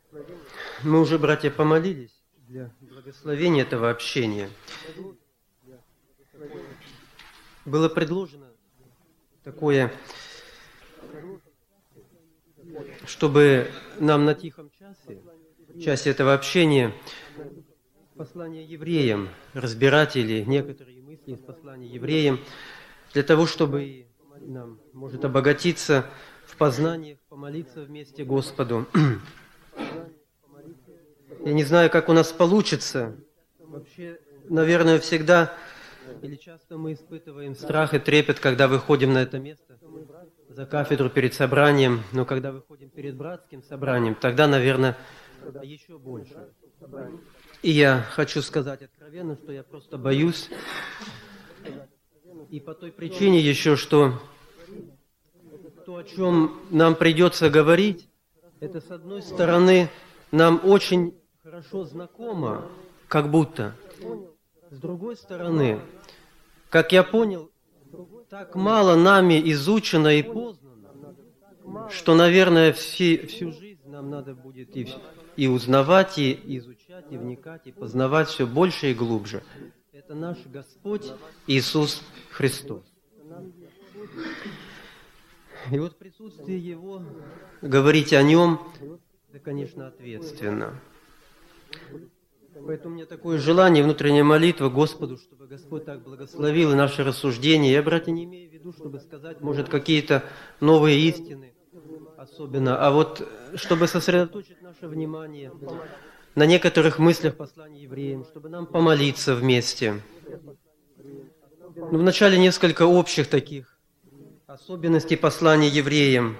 Мы уже, братья, помолились для благословения этого общения. Было предложено такое, чтобы нам на тихом часе этого общения, послание евреям разбирать или некоторые мысли из послания евреям, для того, чтобы нам, может, обогатиться в познаниях, помолиться вместе Господу. Я не знаю, как у нас получится. Вообще, наверное, всегда или часто мы испытываем страх и трепет, когда выходим на это место, за кафедру перед собранием. Но когда выходим перед братским собранием, тогда, наверное, еще больше. И я хочу сказать откровенно, что я просто боюсь. И по той причине еще, что то, о чем нам придется говорить, это, с одной стороны, нам очень хорошо знакомо, как будто. С другой стороны, как я понял, так мало нами изучено и познано, что, наверное, всю жизнь нам надо будет и узнавать, и изучать, и вникать, и познавать все больше и глубже. Это наш Господь Иисус Христос. И вот в присутствии Его говорить о Нем, это, конечно, ответственно. Поэтому у меня такое желание, внутренняя молитва Господу, чтобы Господь так благословил и наши рассуждения. Я, братья, не имею в виду, чтобы сказать, может, какие-то новые истины особенно, а вот чтобы сосредоточить наше внимание на некоторых мыслях послания евреям, чтобы нам помолиться вместе. Ну, вначале несколько общих таких особенностей послания евреям.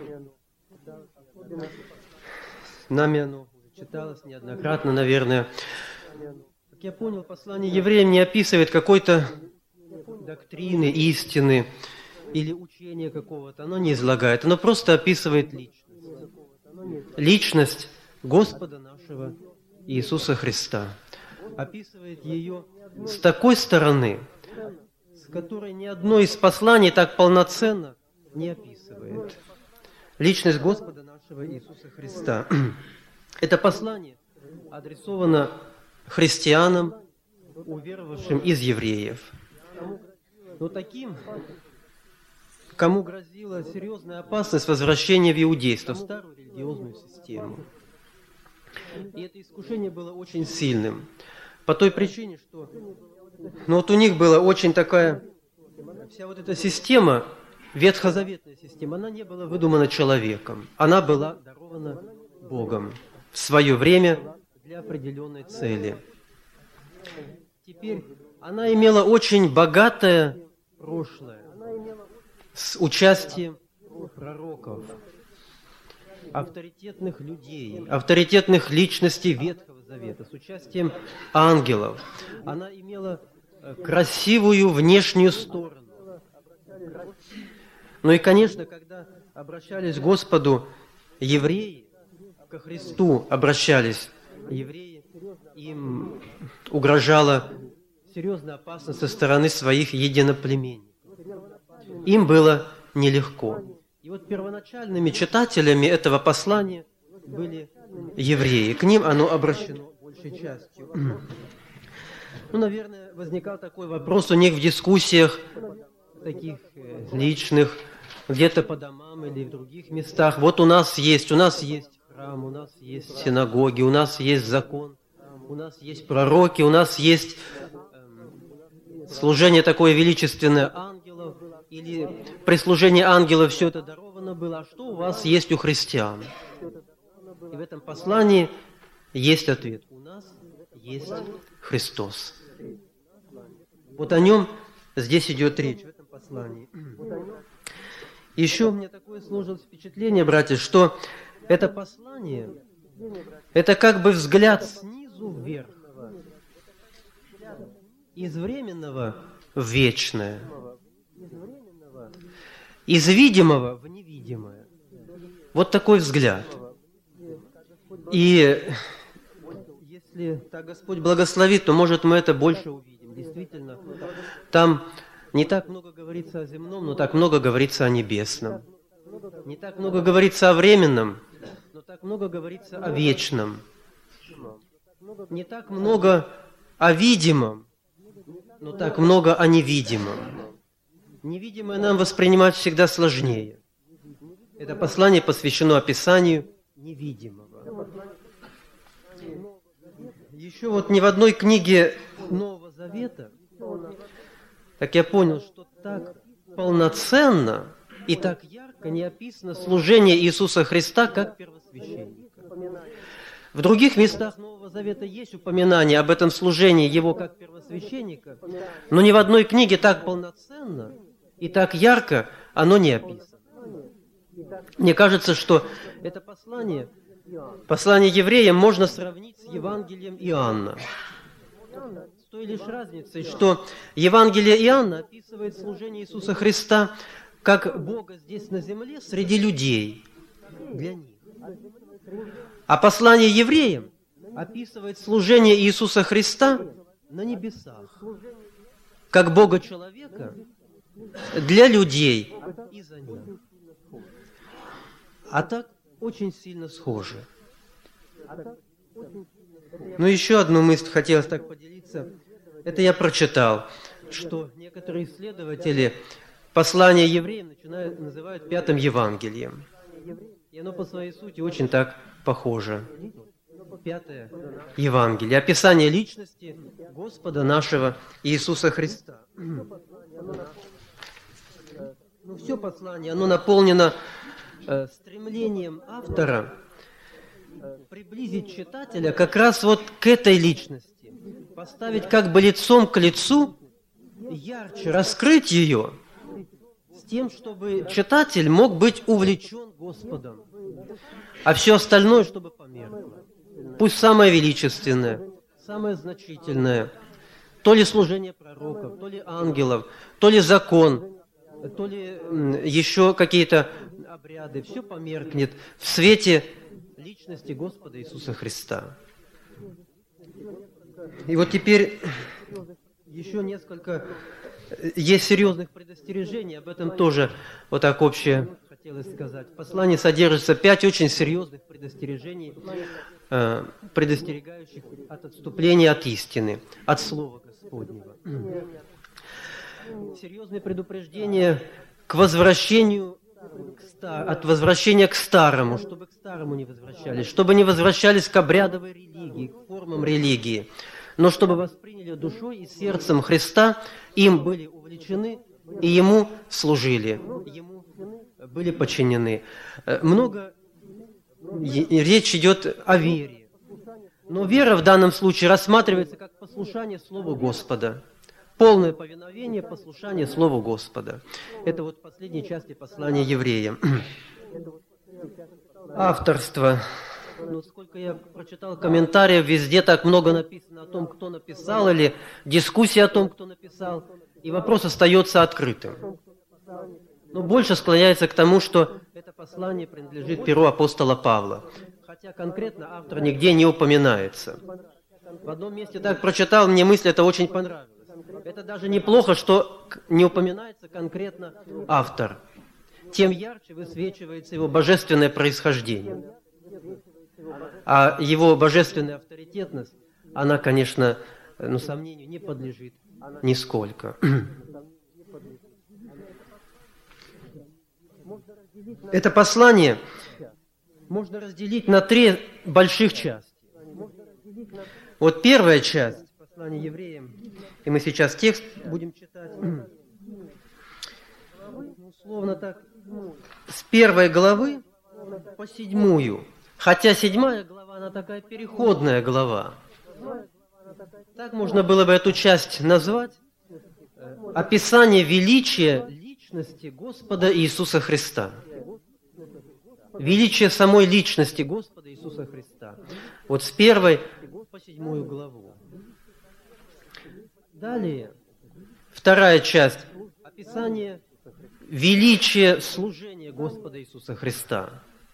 Нами оно читалось неоднократно, наверное. Как я понял, послание евреям не описывает какой-то доктрины, истины или учения какого-то. Оно не излагает. Оно просто описывает личность. Личность Господа нашего Иисуса Христа. Описывает ее с такой стороны, с которой ни одно из посланий так полноценно не описывает. Личность Господа нашего Иисуса Христа. Это послание адресовано христианам, уверовавшим из евреев. Но таким, кому грозила серьезная опасность возвращения в иудейство, в старую религиозную систему. И это искушение было очень сильным. По той причине, что вот у них была очень такая, вся вот эта система, ветхозаветная система, она не была выдумана человеком. Она была дарована Богом в свое время для определенной цели. Теперь она имела очень богатое прошлое с участием пророков, авторитетных людей, авторитетных личностей Ветхого Завета, с участием ангелов. Она имела красивую внешнюю сторону. Ну и, конечно, когда обращались к Господу евреи, ко Христу обращались евреи, им угрожала серьезная опасность со стороны своих единоплеменников. Им было нелегко. И вот первоначальными читателями этого послания были евреи. К ним оно обращено большей частью. Ну, наверное, возникал такой вопрос у них в дискуссиях таких личных, где-то по домам или в других местах. Вот у нас есть храм, у нас есть синагоги, у нас есть закон, у нас есть пророки, у нас есть служение такое величественное ангелов, или при служении ангелов все это даровано было. А что у вас есть у христиан? И в этом послании есть ответ. У нас есть Христос. Вот о нем здесь идет речь, в этом послании. Еще у меня такое сложилось впечатление, братья, что это послание, это как бы взгляд снизу вверх, из временного в вечное, из видимого в невидимое. Вот такой взгляд. И если так Господь благословит, то, может, мы это больше увидим. Действительно, там не так много говорится о земном, но так много говорится о небесном. Не так много говорится о временном, но так много говорится о вечном, не так много о видимом, но так много о невидимом. Невидимое нам воспринимать всегда сложнее. Это послание посвящено описанию невидимого. Еще вот ни в одной книге Нового Завета, так я понял, что так полноценно и так ярко не описано служение Иисуса Христа как первосвященника. В других местах Нового Завета есть упоминание об этом служении Его как первосвященника, но ни в одной книге так полноценно и так ярко оно не описано. Мне кажется, что это послание евреям можно сравнить с Евангелием Иоанна. С той лишь разницей, что Евангелие Иоанна описывает служение Иисуса Христа как Бога здесь на земле среди людей, для них. А послание евреям описывает служение Иисуса Христа на небесах, как Бога-человека для людей и за них. А так очень сильно схожи. Ну, еще одну мысль хотелось так поделиться. Это я прочитал, что некоторые исследователи послание евреям называют Пятым Евангелием. И оно по своей сути очень так похоже. Пятое Евангелие. Описание личности Господа нашего Иисуса Христа. Ну, все послание, оно наполнено стремлением автора приблизить читателя как раз вот к этой личности, поставить как бы лицом к лицу, ярче раскрыть ее, с тем, чтобы читатель мог быть увлечен Господом, а все остальное, чтобы померкло. Пусть самое величественное, самое значительное, то ли служение пророков, то ли ангелов, то ли закон, то ли еще какие-то обряды, все померкнет в свете личности Господа Иисуса Христа. И вот теперь еще несколько есть серьезных предостережений, об этом тоже вот так общее хотелось сказать. В послании содержится 5 очень серьезных предостережений, предостерегающих от отступления от истины, от Слова Господнего. Серьезные предупреждения к возвращению, от возвращения к старому, чтобы к старому не возвращались, чтобы не возвращались к обрядовой религии, к формам религии, но чтобы восприняли душой и сердцем Христа, им были увлечены и Ему служили, Ему были подчинены. Речь идет о вере, но вера в данном случае рассматривается как послушание Слову Господа. Полное повиновение, послушание Слову Господа. Это вот в последней части послания евреям. Авторство. Ну, сколько я прочитал комментариев, везде так много написано о том, кто написал, или дискуссия о том, кто написал, и вопрос остается открытым. Но больше склоняется к тому, что это послание принадлежит перу апостола Павла, хотя конкретно автор нигде не упоминается. В одном месте так прочитал, мне мысль эта очень понравилась. Это даже неплохо, что не упоминается конкретно автор. Тем ярче высвечивается его божественное происхождение. А его божественная авторитетность, она, конечно, сомнению не подлежит нисколько. Это послание можно разделить на 3 больших части. Вот первая часть послания евреям, и мы сейчас текст будем читать, условно так, с 1 главы по 7. Хотя 7 глава, она такая переходная глава. Так можно было бы эту часть назвать описание величия личности Господа Иисуса Христа. Величие самой личности Господа Иисуса Христа. Вот с 1 по 7 главу. Далее, 2 часть, описание величия служения Господа Иисуса Христа.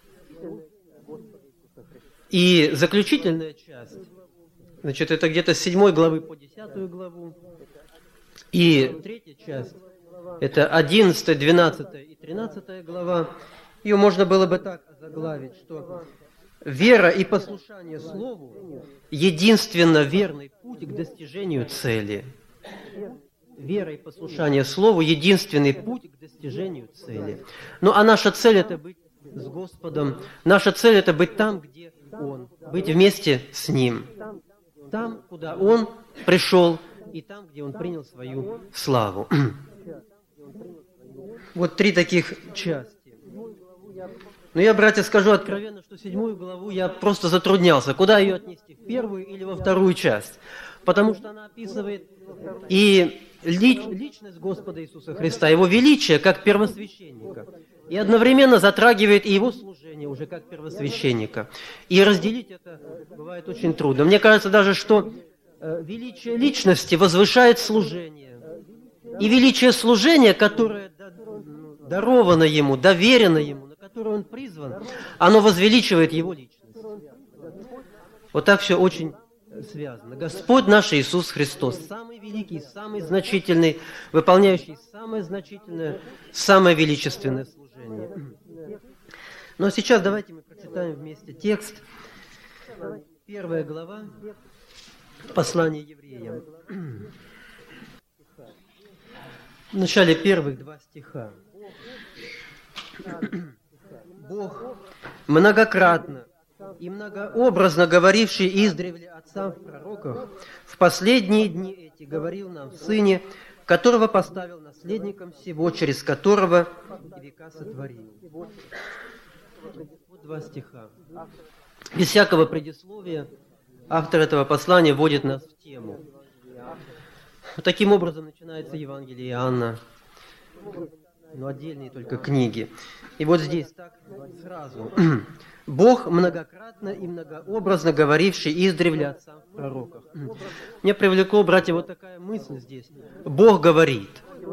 И заключительная часть, значит, это где-то с 7 главы по 10 главу. И 3 часть, это 11, 12 и 13 глава. Ее можно было бы так озаглавить, что Вера и послушание Слову – единственно верный путь к достижению цели. Вера и послушание Слову – единственный путь к достижению цели. Ну, а наша цель – это быть с Господом. Наша цель – это быть там, где Он, быть вместе с Ним. Там, куда Он пришел, и там, где Он принял свою славу. Вот 3 таких части. Но я, братья, скажу откровенно, что 7 главу я просто затруднялся, куда ее отнести, в 1 или во 2 часть. Потому что она описывает и личность Господа Иисуса Христа, Его величие как первосвященника, и одновременно затрагивает и Его служение уже как первосвященника. И разделить это бывает очень трудно. Мне кажется даже, что величие личности возвышает служение. И величие служения, которое даровано Ему, доверено Ему, на которое Он призван, оно возвеличивает Его личность. Вот так все очень связано. Господь наш Иисус Христос, самый великий, самый значительный, выполняющий самое значительное, самое величественное служение. Но сейчас давайте мы прочитаем вместе текст. 1 глава послания евреям. В начале первых 2 стиха. Бог многократно и многообразно говоривший издревле отцам в пророках, в последние дни эти говорил нам в Сыне, которого поставил наследником всего, через которого века сотворил. Вот 2 стиха. Без всякого предисловия автор этого послания вводит нас в тему. Таким образом начинается Евангелие Иоанна, но отдельные только книги. И вот здесь так сразу. Бог многократно и многообразно говоривший издревле отцам в пророках. Мне привлекло, братья, вот такая мысль здесь. Бог говорит.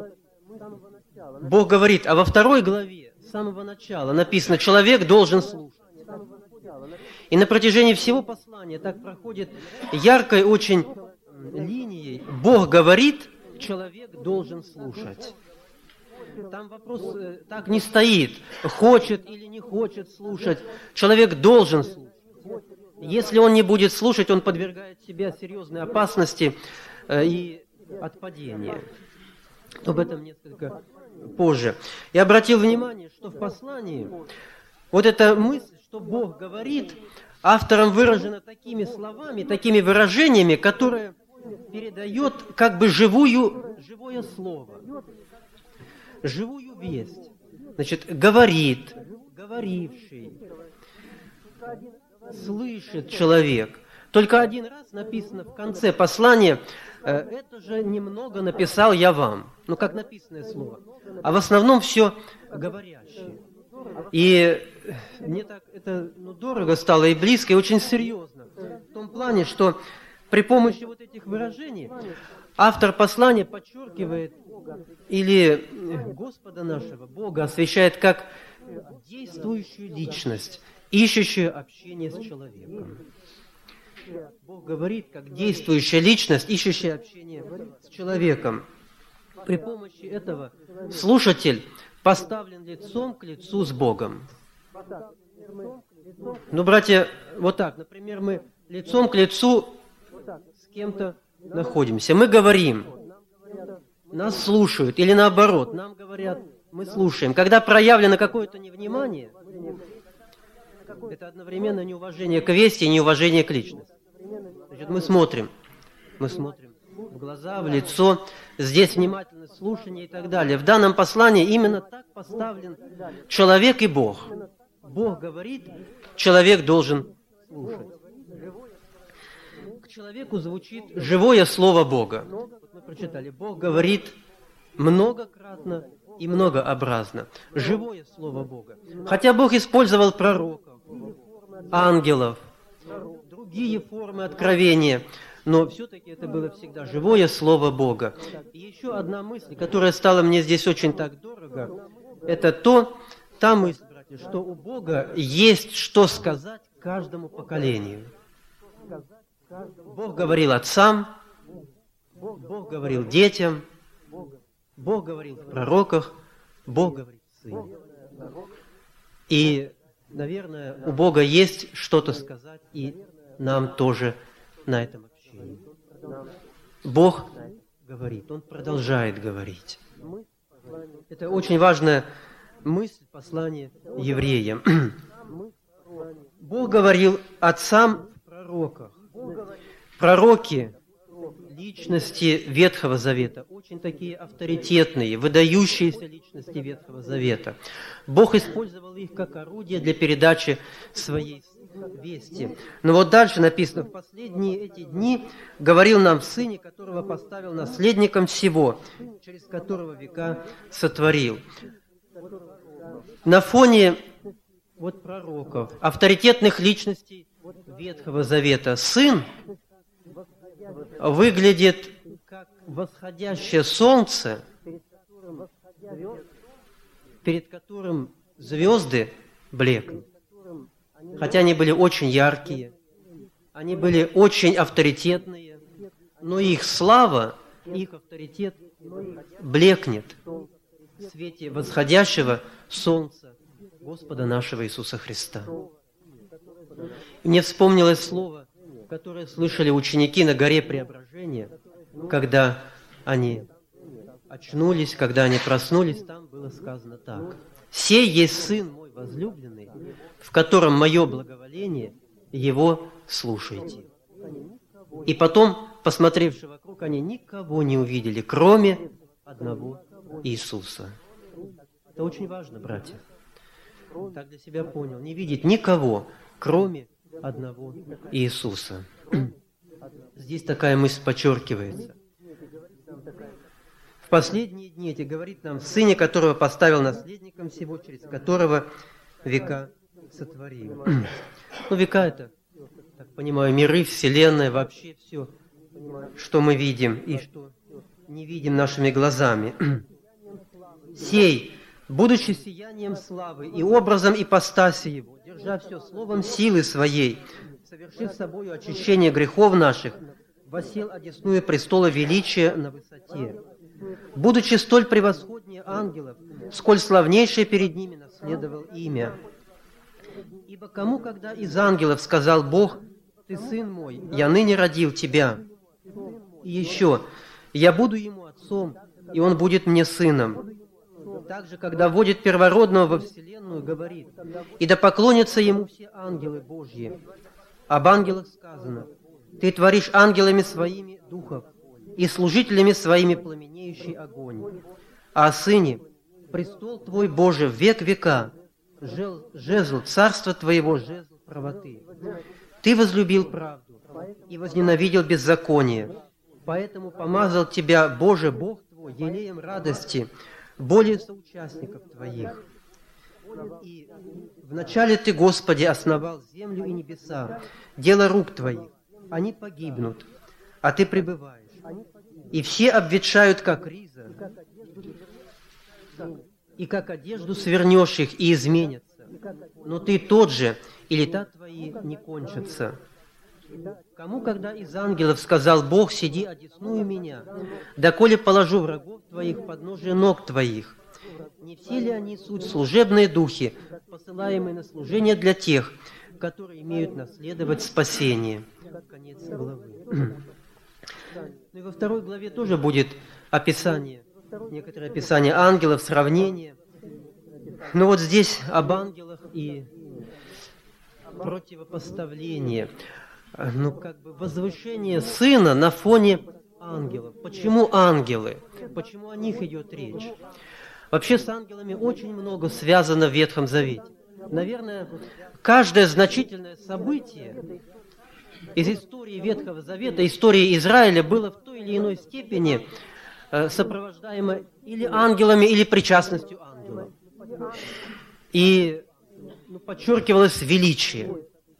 Бог говорит, а во 2 главе с самого начала написано, человек должен слушать. И на протяжении всего послания так проходит яркой очень линией. Бог говорит, человек должен слушать. Там вопрос так не стоит, хочет или не хочет слушать. Человек должен слушать. Если он не будет слушать, он подвергает себя серьезной опасности и отпадения. Об этом несколько позже. Я обратил внимание, что в послании вот эта мысль, что Бог говорит, автором выражена такими словами, такими выражениями, которые передает как бы живое слово. Живую весть. Значит, говорит, говоривший, слышит человек. Только один раз написано в конце послания, это же немного написал я вам. Ну, как написанное слово. А в основном все говорящее. И мне так это дорого стало и близко, и очень серьезно. В том плане, что при помощи вот этих выражений автор послания подчеркивает или Господа нашего, Бога, освящает как действующую личность, ищущую общение с человеком. Бог говорит, как действующая личность, ищущая общение с человеком. При помощи этого слушатель поставлен лицом к лицу с Богом. Ну, братья, вот так, например, мы лицом к лицу с кем-то находимся. Мы говорим, нас слушают, или наоборот, нам говорят, мы слушаем. Когда проявлено какое-то невнимание, это одновременно неуважение к вести и неуважение к личности. Значит, мы смотрим в глаза, в лицо, здесь внимательность, слушание и так далее. В данном послании именно так поставлен человек и Бог. Бог говорит, человек должен слушать. К человеку звучит живое слово Бога. Вот мы прочитали, Бог говорит многократно и многообразно. Живое слово Бога. Хотя Бог использовал пророков, ангелов, другие формы откровения, но все-таки это было всегда живое слово Бога. И еще одна мысль, которая стала мне здесь очень так дорого, это та мысль, братья, что у Бога есть что сказать каждому поколению. Бог говорил отцам, Бог говорил детям, Бог говорил в пророках, Бог говорит в Сыне. И наверное, у Бога есть что-то сказать и нам тоже на этом общении. Бог говорит, Он продолжает говорить. Это очень важная мысль послания евреям. Бог говорил отцам в пророках. Пророки, личности Ветхого Завета, очень такие авторитетные, выдающиеся личности Ветхого Завета. Бог использовал их как орудие для передачи своей вести. Но вот дальше написано: в последние эти дни говорил нам в Сыне, которого поставил наследником всего, через которого века сотворил. На фоне вот пророков, авторитетных личностей Ветхого Завета, Сын выглядит как восходящее солнце, перед которым звезды блекнут. Хотя они были очень яркие, они были очень авторитетные, но их слава, их авторитет блекнет в свете восходящего солнца Господа нашего Иисуса Христа. Мне вспомнилось слово, которое слышали ученики на горе Преображения, когда они очнулись, когда они проснулись, там было сказано так: «Сей есть Сын мой возлюбленный, в котором мое благоволение, Его слушайте». И потом, посмотревши вокруг, они никого не увидели, кроме одного Иисуса. Это очень важно, братья. Так для себя понял. Не видеть никого, кроме одного Иисуса. Здесь такая мысль подчеркивается. В последние дни эти говорит нам в Сыне, которого поставил наследником всего, через которого века сотворил. Ну, века это, так понимаю, миры, вселенная, вообще все, что мы видим и что не видим нашими глазами. Сей, будучи сиянием славы и образом ипостаси Его, держа все словом силы Своей, совершив собою очищение грехов наших, воссел одесную престола величия на высоте. Будучи столь превосходнее ангелов, сколь славнейшее перед ними наследовал имя. Ибо кому, когда из ангелов сказал Бог: «Ты сын мой, я ныне родил тебя», и еще: «Я буду ему отцом, и он будет мне сыном». Также, когда вводит первородного во вселенную, говорит: «И да поклонятся ему все ангелы Божьи». Об ангелах сказано: «Ты творишь ангелами своими духов, и служителями своими пламенеющий огонь». А о Сыне: «Престол Твой, Боже, в век века, жезл царства Твоего, жезл правоты. Ты возлюбил правду и возненавидел беззаконие, поэтому помазал Тебя, Боже, Бог Твой, елеем радости, более соучастников Твоих. И вначале Ты, Господи, основал землю и небеса, дело рук Твоих, они погибнут, а Ты пребываешь. И все обветшают, как риза, и как одежду свернешь их, и изменятся. Но Ты тот же, и лета Твои не кончатся. Кому, когда из ангелов сказал Бог: «Сиди, одесную меня, доколе положу врагов Твоих подножие ног Твоих»? Не все ли они суть служебные духи, посылаемые на служение для тех, которые имеют наследовать спасение? Конец главы. Ну и во второй главе тоже будет описание, некоторое описание ангелов, сравнение. Но вот здесь об ангелах и противопоставление. Ну, как бы возвышение Сына на фоне ангелов. Почему ангелы? Почему о них идет речь? Вообще с ангелами очень много связано в Ветхом Завете. Наверное, каждое значительное событие из истории Ветхого Завета, истории Израиля, было в той или иной степени сопровождаемо или ангелами, или причастностью ангелов. И подчеркивалось величие.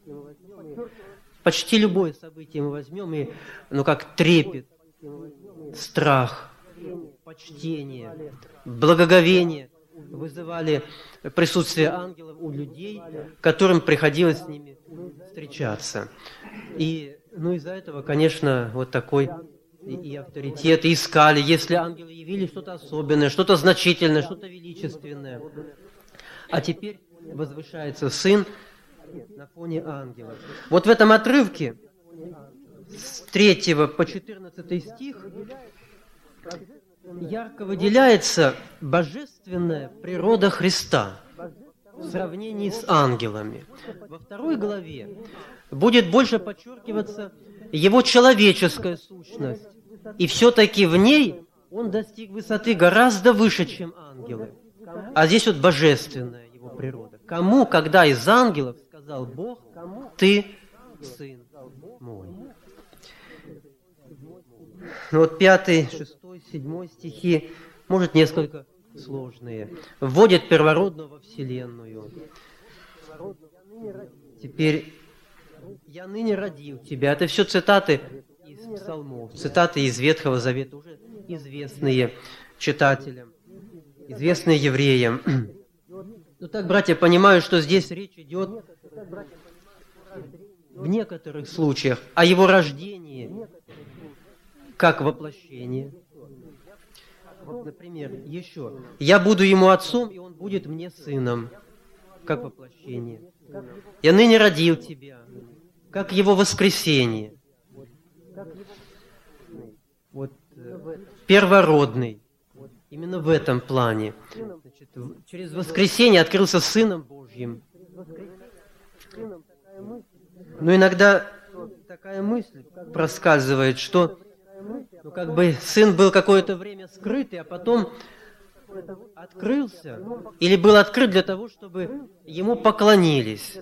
Почти любое событие мы возьмем, и, как трепет, страх, почтение, благоговение вызывали присутствие ангелов у людей, которым приходилось с ними встречаться. И, из-за этого, конечно, вот такой и авторитет, и искали, если ангелы явили что-то особенное, что-то значительное, что-то величественное. А теперь возвышается Сын на фоне ангелов. Вот в этом отрывке с 3 по 14 стих ярко выделяется божественная природа Христа в сравнении с ангелами. Во 2 главе будет больше подчеркиваться Его человеческая сущность. И все-таки в ней Он достиг высоты гораздо выше, чем ангелы. А здесь вот божественная Его природа. Кому, когда из ангелов сказал Бог: «Ты Сын мой». Вот 5, 6, 7 стихи, может, несколько сложные. Вводит первородного во Вселенную. Теперь «Я ныне родил тебя». Это все цитаты из псалмов, цитаты из Ветхого Завета, уже известные читателям, известные евреям. Ну так, братья, понимаю, что здесь речь идет в некоторых случаях о его рождении как воплощение. Вот, например, еще. «Я буду ему отцом, и он будет мне сыном», как воплощение. «Я ныне родил тебя», как его воскресение. Вот первородный. Именно в этом плане. Значит, через воскресение открылся Сыном Божьим. Но иногда такая мысль проскальзывает, что как бы Сын был какое-то время скрытый, а потом открылся, или был открыт для того, чтобы Ему поклонились.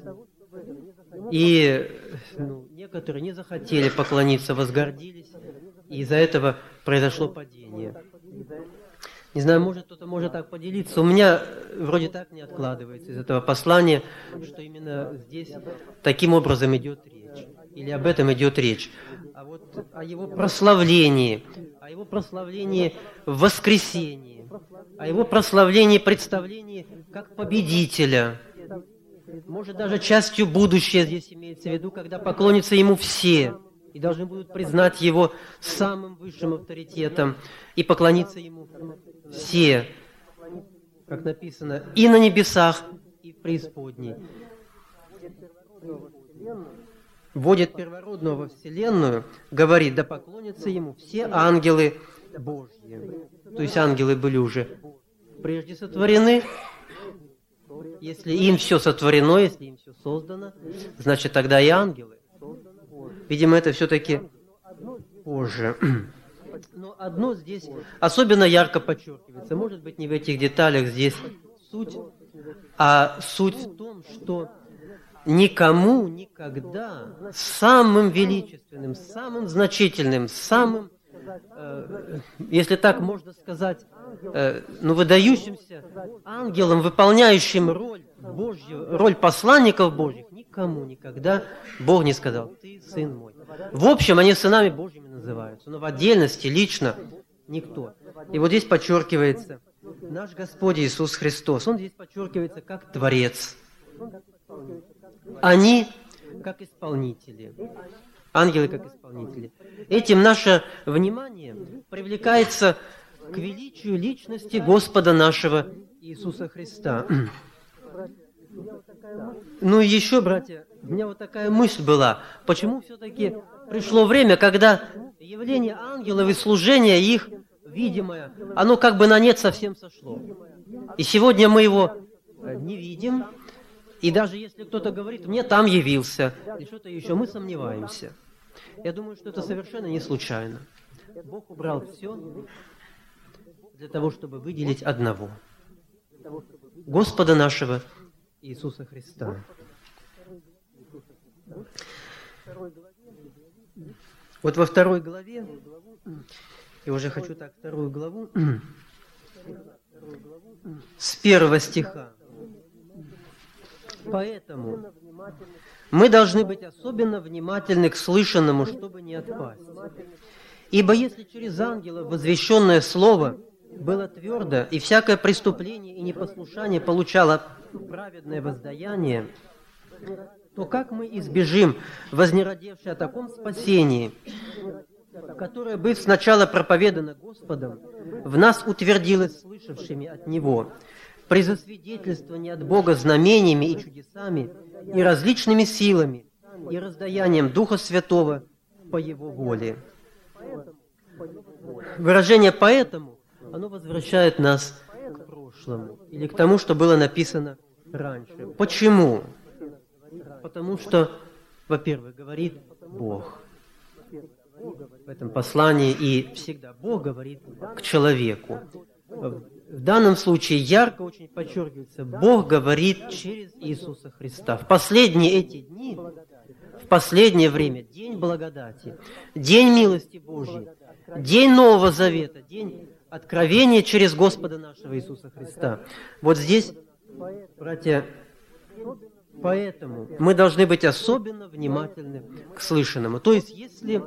И некоторые не захотели поклониться, возгордились, и из-за этого произошло падение. Не знаю, может, кто-то может так поделиться. У меня вроде так не откладывается из этого послания, что именно здесь таким образом идет речь. Или об этом идет речь. А вот о его прославлении в воскресении, о его прославлении, представлении как победителя. Может, даже частью будущее здесь имеется в виду, когда поклонятся ему все и должны будут признать его самым высшим авторитетом и поклониться ему все, как написано, и на небесах, и в преисподней. Вводит первородного во Вселенную, говорит: да поклонятся ему все ангелы Божьи. То есть ангелы были уже прежде сотворены. Если им все сотворено, если им все создано, значит, тогда и ангелы. Видимо, это все-таки позже. Но одно здесь особенно ярко подчеркивается. Может быть, не в этих деталях здесь суть, а суть в том, что никому никогда самым величественным, самым значительным, самым, если так можно сказать, выдающимся ангелом, выполняющим роль Божью, роль посланников Божьих, никому никогда Бог не сказал: «Ты сын мой». В общем, они сынами Божьими называются, но в отдельности, лично, никто. И вот здесь подчеркивается наш Господь Иисус Христос. Он здесь подчеркивается как Творец. Они как исполнители. Ангелы как исполнители. Этим наше внимание привлекается к величию личности Господа нашего Иисуса Христа. Ну и еще, братья, у меня вот такая мысль была. Почему все-таки пришло время, когда явление ангелов и служение их, видимое, оно как бы на нет совсем сошло. И сегодня мы его не видим. И даже если кто-то говорит: мне там явился, или что-то еще, мы сомневаемся. Я думаю, что это совершенно не случайно. Бог убрал все для того, чтобы выделить одного. Господа нашего Иисуса Христа. Вот во 2 главе, я уже хочу так 2 главу, с 1 стиха. Поэтому мы должны быть особенно внимательны к слышанному, чтобы не отпасть. Ибо если через ангелов возвещенное слово было твердо, и всякое преступление и непослушание получало праведное воздаяние, то как мы избежим вознеродевшей о таком спасении, которое, быв сначала проповедано Господом, в нас утвердилось слышавшими от Него? при засвидетельствовании от Бога знамениями и чудесами, и различными силами, и раздаянием Духа Святого по Его воле. Выражение «поэтому» оно возвращает нас к прошлому, или к тому, что было написано раньше. Почему? Потому что, во-первых, говорит Бог в этом послании, и всегда Бог говорит к человеку. В данном случае ярко очень подчеркивается, Бог говорит через Иисуса Христа. В последние эти дни, в последнее время, день благодати, день милости Божьей, день Нового Завета, день откровения через Господа нашего Иисуса Христа. Вот здесь, братья, поэтому мы должны быть особенно внимательны к слышанному. То есть, если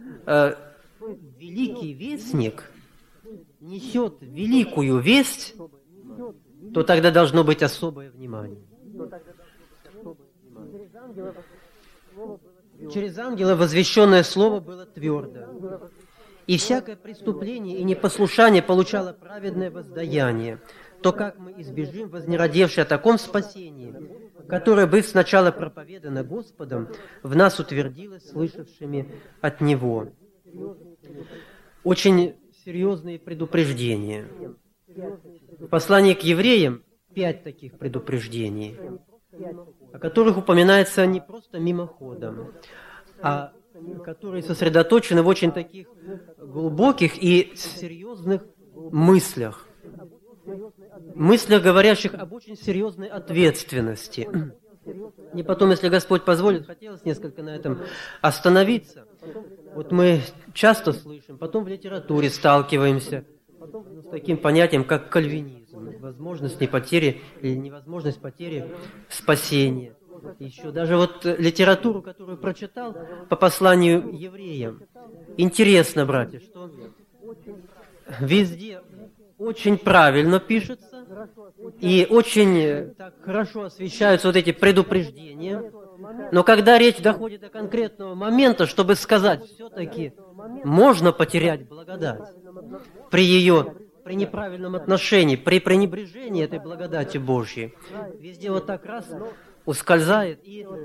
великий вестник несет великую весть, то тогда должно быть особое внимание. Через ангела возвещенное слово было твердо, и всякое преступление и непослушание получало праведное воздаяние, то как мы избежим, вознеродевши о таком спасении, которое, быв сначала проповедано Господом, в нас утвердилось слышавшими от Него. Очень серьезные предупреждения. В послании к евреям 5 таких предупреждений, о которых упоминается не просто мимоходом, а которые сосредоточены в очень таких глубоких и серьезных мыслях. Мыслях, говорящих об очень серьезной ответственности. И потом, если Господь позволит, хотелось несколько на этом остановиться. Вот мы часто слышим, потом в литературе сталкиваемся с таким понятием, как кальвинизм, возможность потери или невозможность потери спасения. Еще даже вот литературу, которую прочитал по посланию евреям. Интересно, братья, что везде очень правильно пишется и очень так хорошо освещаются вот эти предупреждения. Но когда речь доходит до конкретного момента, чтобы сказать, все-таки можно потерять благодать при неправильном отношении, при пренебрежении этой благодати Божьей, везде вот так раз ускользает,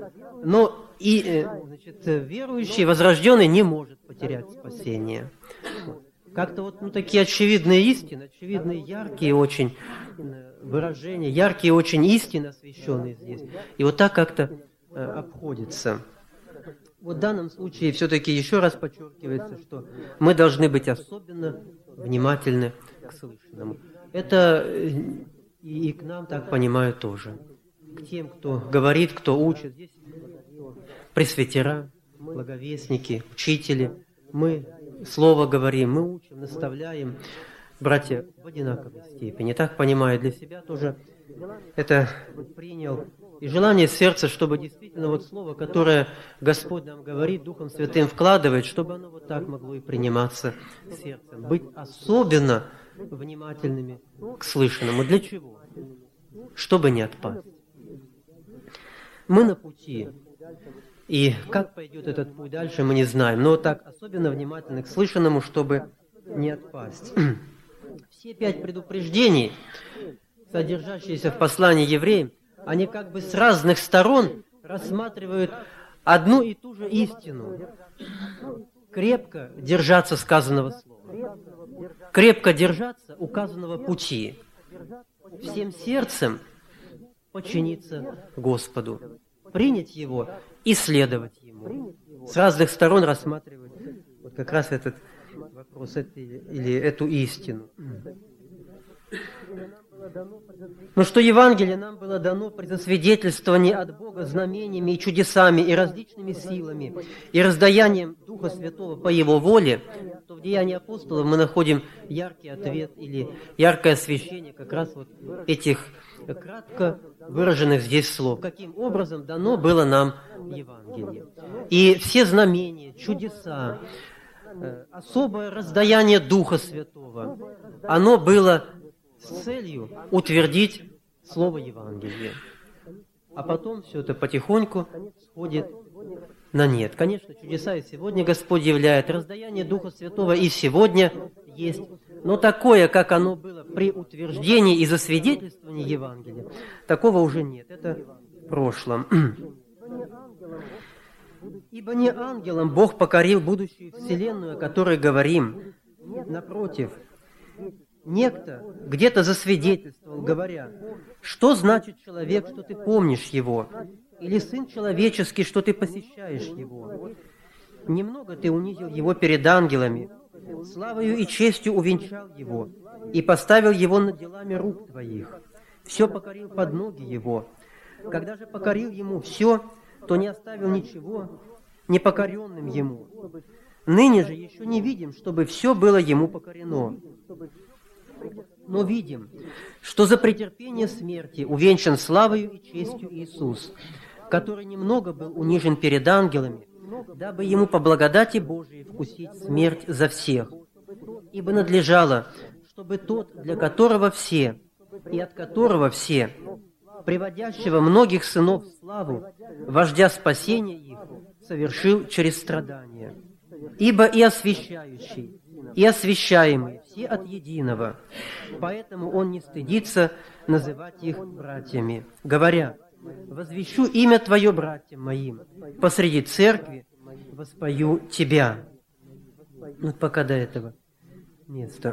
верующий, возрожденный не может потерять спасение. Как-то вот такие очевидные истины, очевидные яркие очень выражения, яркие очень истины освященные здесь. И вот так как-то обходится. Вот в данном случае все-таки еще раз подчеркивается, что мы должны быть особенно внимательны к слышанному. Это и к нам, так понимаю, тоже. К тем, кто говорит, кто учит. Здесь пресвитера, благовестники, учители. Мы слово говорим, мы учим, наставляем. Братья, в одинаковой степени. Так понимаю, для себя тоже это принял. И желание сердца, чтобы действительно вот слово, которое Господь нам говорит, Духом Святым вкладывает, чтобы оно вот так могло и приниматься сердцем. Быть особенно внимательными к слышанному. Для чего? Чтобы не отпасть. Мы на пути. И как пойдет этот путь дальше, мы не знаем. Но так особенно внимательны к слышанному, чтобы не отпасть. Все 5 предупреждений, содержащиеся в послании евреям, они как бы с разных сторон рассматривают одну и ту же истину. Крепко держаться сказанного слова. Крепко держаться указанного пути. Всем сердцем подчиниться Господу. Принять Его и следовать Ему. С разных сторон рассматривать вот как раз этот вопрос или эту истину. Но что Евангелие нам было дано при засвидетельствовании от Бога знамениями и чудесами и различными силами и раздаянием Духа Святого по Его воле, то в Деянии апостолов мы находим яркий ответ или яркое освещение как раз вот этих кратко выраженных здесь слов. Каким образом дано было нам Евангелие. И все знамения, чудеса, особое раздаяние Духа Святого, оно было с целью утвердить слово Евангелия. А потом все это потихоньку сходит на нет. Конечно, чудеса и сегодня Господь являет. Раздаяние Духа Святого и сегодня есть. Но такое, как оно было в при утверждении и засвидетельствовании Евангелия такого уже нет. Это в прошлом. Ибо не ангелам Бог покорил будущую вселенную, о которой говорим. Напротив, некто где-то засвидетельствовал, говоря: что значит человек, что ты помнишь его? Или сын человеческий, что ты посещаешь его? Немного ты унизил его перед ангелами, славою и честью увенчал его и поставил его над делами рук твоих. Все покорил под ноги его. Когда же покорил ему все, то не оставил ничего непокоренным ему. Ныне же еще не видим, чтобы все было ему покорено. Но видим, что за претерпение смерти увенчан славою и честью Иисус, который немного был унижен перед ангелами, дабы ему по благодати Божией вкусить смерть за всех. Ибо надлежало, чтобы тот, для которого все, и от которого все, приводящего многих сынов в славу, вождя спасения их, совершил через страдания. Ибо и освящающий, и освящаемый все от единого, поэтому он не стыдится называть их братьями, говоря: возвещу имя Твое братьям моим, посреди церкви воспою Тебя. Вот пока до этого места.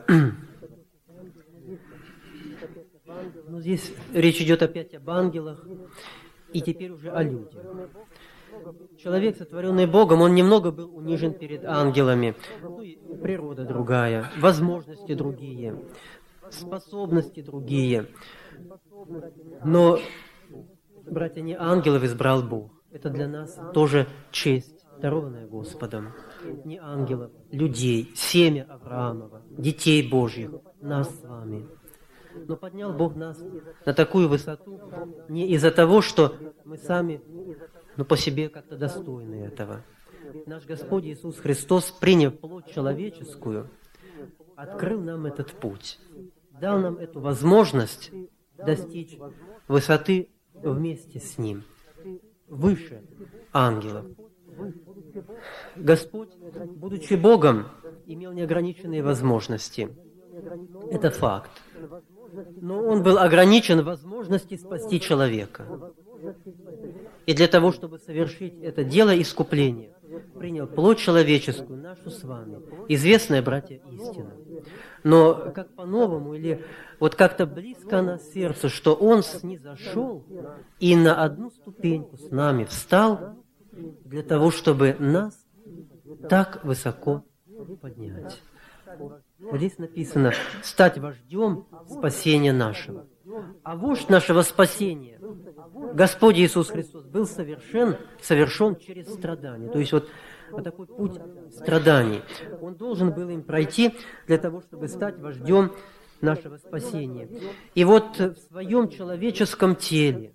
Но здесь речь идет опять об ангелах, и теперь уже о людях. Человек, сотворенный Богом, он немного был унижен перед ангелами. Природа другая, возможности другие, способности другие. Но, братья, не ангелов избрал Бог. Это для нас тоже честь, дарованная Господом. Не ангелов, людей, семя Авраамова, детей Божьих, нас с вами. Но поднял Бог нас на такую высоту не из-за того, что мы сами, по себе как-то достойны этого. Наш Господь Иисус Христос, приняв плоть человеческую, открыл нам этот путь, дал нам эту возможность достичь высоты вместе с Ним, выше ангелов. Господь, будучи Богом, имел неограниченные возможности. Это факт. Но Он был ограничен в возможности спасти человека. И для того, чтобы совершить это дело искупления, принял плоть человеческую, нашу с вами, известная, братья, истина. Но как по-новому, или вот как-то близко на сердце, что Он снизошел и на одну ступеньку с нами встал для того, чтобы нас так высоко поднять. Вот здесь написано: стать вождем спасения нашего. А вождь нашего спасения, Господь Иисус Христос, был совершен через страдания. То есть вот такой путь страданий. Он должен был им пройти для того, чтобы стать вождем нашего спасения. И вот в своем человеческом теле,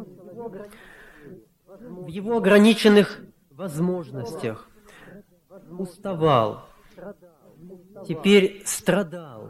в его ограниченных возможностях уставал, теперь страдал,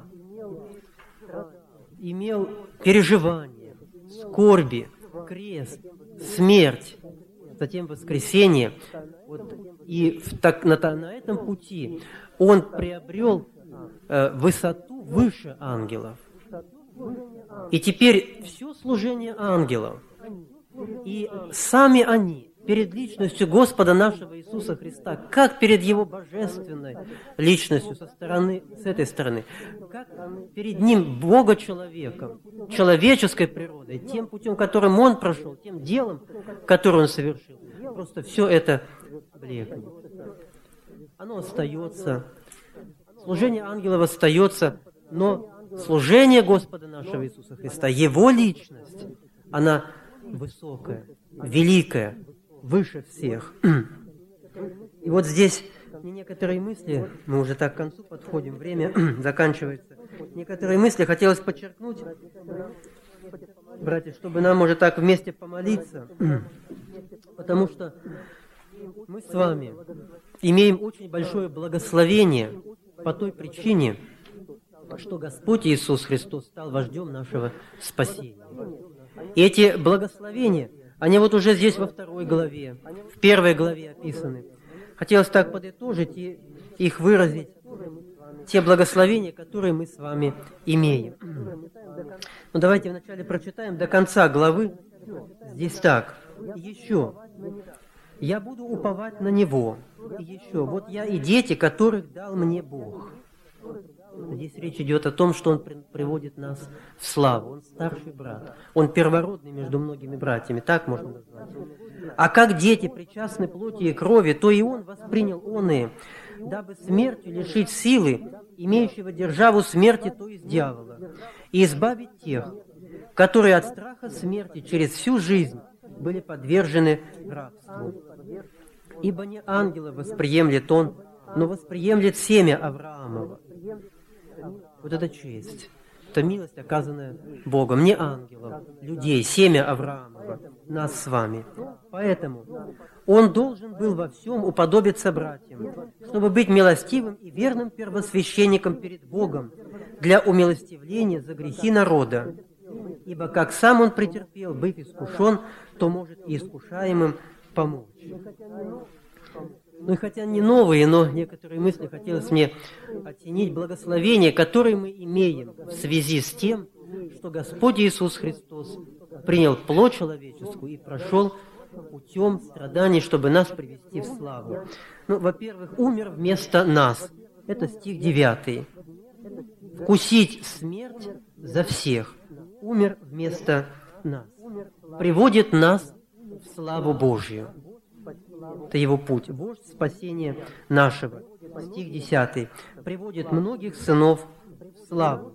имел переживания, скорби, крест, смерть, затем воскресение. Вот, и на этом пути он приобрел высоту выше ангелов. И теперь все служение ангелов, и сами они перед личностью Господа нашего Иисуса Христа, как перед Его божественной личностью с этой стороны, как перед Ним Бога-человеком, человеческой природой, тем путем, которым Он прошел, тем делом, которое Он совершил. Просто все это блекнет. Оно остается. Служение ангелов остается, но служение Господа нашего Иисуса Христа, Его личность, она высокая, великая, выше всех. И вот здесь некоторые мысли, мы уже так к концу подходим, время заканчивается. Некоторые мысли хотелось подчеркнуть, братья, чтобы нам, может, так вместе помолиться, потому что мы с вами имеем очень большое благословение по той причине, что Господь Иисус Христос стал вождем нашего спасения. И эти благословения, они вот уже здесь во 2 главе, в 1 главе описаны. Хотелось так подытожить и их выразить те благословения, которые мы с вами имеем. Ну, давайте вначале прочитаем до конца главы. Здесь так. Еще. Я буду уповать на Него. И еще. Вот я и дети, которых дал мне Бог. Здесь речь идет о том, что Он приводит нас в славу. Он старший брат. Он первородный между многими братьями. Так можно назвать. А как дети причастны плоти и крови, то и Он воспринял оные, дабы смертью лишить силы, имеющего державу смерти, то есть дьявола, и избавить тех, которые от страха смерти через всю жизнь были подвержены рабству. Ибо не ангела восприемлет Он, но восприемлет семя Авраамова. Вот это честь. Это милость, оказанная Богом, не ангелов, людей, семя Авраамова, нас с вами. Поэтому Он должен был во всем уподобиться братьям, чтобы быть милостивым и верным первосвященником перед Богом для умилостивления за грехи народа. Ибо как сам Он претерпел, быв искушен, то может и искушаемым помочь. Ну и хотя не новые, но некоторые мысли хотелось мне оценить благословения, которые мы имеем в связи с тем, что Господь Иисус Христос принял плоть человеческую и прошел путем страданий, чтобы нас привести в славу. Ну, во-первых, умер вместо нас. Это стих 9. Вкусить смерть за всех. Умер вместо нас. Приводит нас в славу Божью. Это Его путь. Вождь спасения нашего. Стих 10. Приводит многих сынов в славу.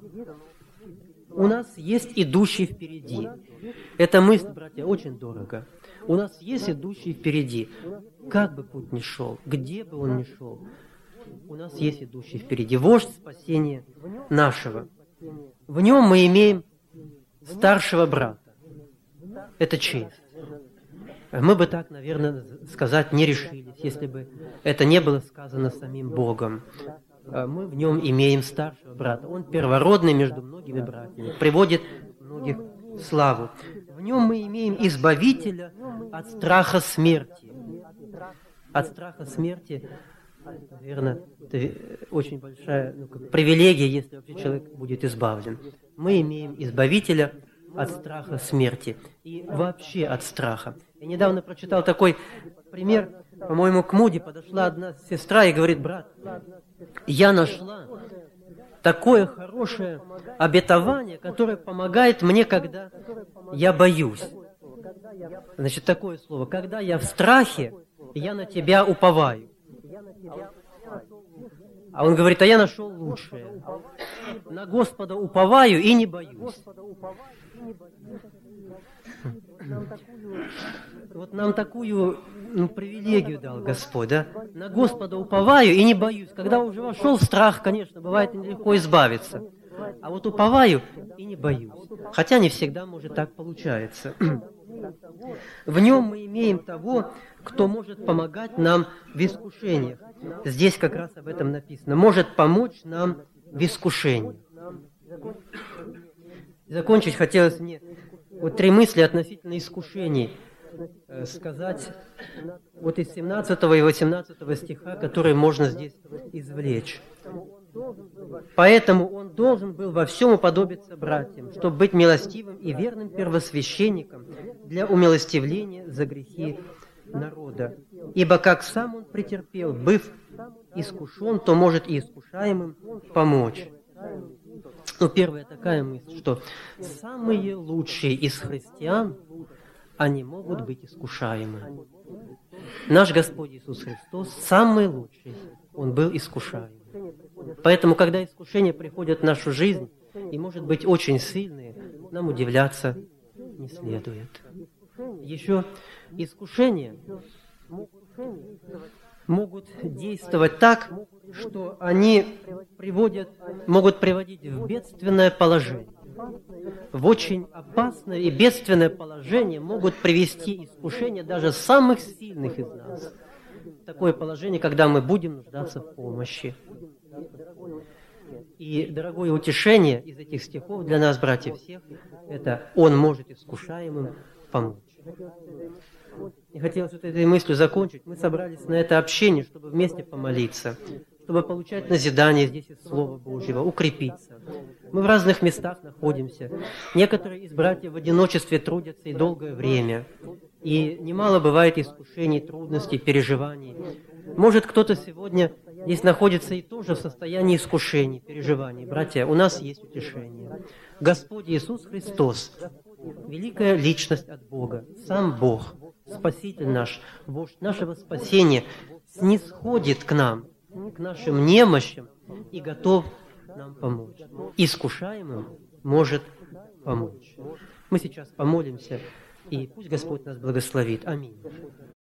У нас есть идущий впереди. Эта мысль, братья, очень дорого. У нас есть идущий впереди. Как бы путь ни шел, где бы он ни шел, у нас есть идущий впереди. Вождь спасения нашего. В нем мы имеем старшего брата. Это честь. Мы бы так, наверное, сказать не решились, если бы это не было сказано самим Богом. Мы в нем имеем старшего брата. Он первородный между многими братьями, приводит многих в славу. В нем мы имеем избавителя от страха смерти. От страха смерти, наверное, это очень большая привилегия, если вообще человек будет избавлен. Мы имеем избавителя от страха смерти и вообще от страха. Я недавно прочитал такой пример. По-моему, к Муди подошла одна сестра и говорит: брат, я нашла такое хорошее обетование, которое помогает мне, когда я боюсь. Значит, такое слово: когда я в страхе, я на тебя уповаю. А он говорит: а я нашел лучшее. На Господа уповаю и не боюсь. Вот нам такую привилегию дал Господь, да? На Господа уповаю и не боюсь. Когда уже вошел в страх, конечно, бывает нелегко избавиться. А вот уповаю и не боюсь. Хотя не всегда, может, так получается. В нем мы имеем того, кто может помогать нам в искушениях. Здесь как раз об этом написано. Может помочь нам в искушении. Закончить хотелось мне вот 3 мысли относительно искушений сказать вот из 17 и 18 стиха, которые можно здесь извлечь. Поэтому он должен был во всем уподобиться братьям, чтобы быть милостивым и верным первосвященником для умилостивления за грехи народа. Ибо как сам он претерпел, быв искушен, то может и искушаемым помочь. Ну, первая такая мысль, что самые лучшие из христиан, они могут быть искушаемы. Наш Господь Иисус Христос самый лучший, Он был искушаем. Поэтому, когда искушения приходят в нашу жизнь, и, может быть, очень сильные, нам удивляться не следует. Еще искушения могут действовать так, что они могут приводить в бедственное положение. В очень опасное и бедственное положение могут привести искушения даже самых сильных из нас. Такое положение, когда мы будем нуждаться в помощи. И дорогое утешение из этих стихов для нас, братья, всех, это «Он может искушаемым помочь». И хотелось вот этой мыслью закончить. Мы собрались на это общение, чтобы вместе помолиться, чтобы получать назидание здесь из Слова Божьего, укрепиться. Мы в разных местах находимся. Некоторые из братьев в одиночестве трудятся и долгое время. И немало бывает искушений, трудностей, переживаний. Может, кто-то сегодня здесь находится и тоже в состоянии искушений, переживаний. Братья, у нас есть утешение. Господь Иисус Христос, великая личность от Бога, сам Бог, Спаситель наш, вождь нашего спасения, снисходит к нам, к нашим немощам и готов нам помочь. Искушаемым может помочь. Мы сейчас помолимся, и пусть Господь нас благословит. Аминь.